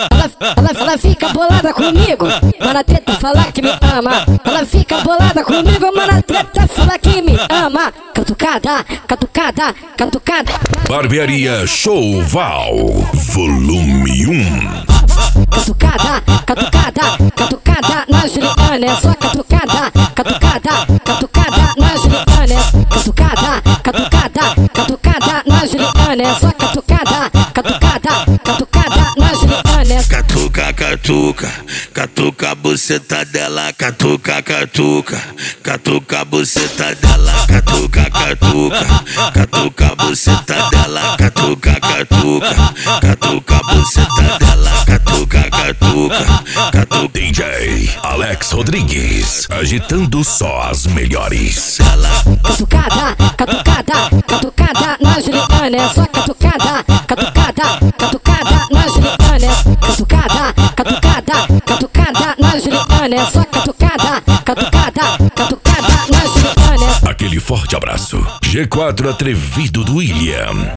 Ela fica bolada comigo, mas na teta fala que me ama. Ela fica bolada comigo, mas na teta fala que me ama. Catucada, catucada, catucada. Barbearia Show Val, volume 1. Catucada, catucada, catucada na Juliana. É só catucada, catucada, catucada na Juliana. Catucada, catucada, catucada na Juliana. É só catucada, catucada, catucada na Juliana. Catuca, catuca, catuca a buceta dela. Catuca, catuca, catuca a buceta dela. Catuca, catuca, catuca a buceta dela. Catuca, catuca, catuca a buceta dela. Catuca, catuca, catuca. DJ Alex Rodrigues, agitando só as melhores. Catucada, catucada, catucada na Juliana. É só catucada, catucada, catucada na Juliana. Catucada, catucada, catucada na Juliana. É só catucada, catucada, catucada na Juliana. Aquele forte abraço. G4 atrevido do William.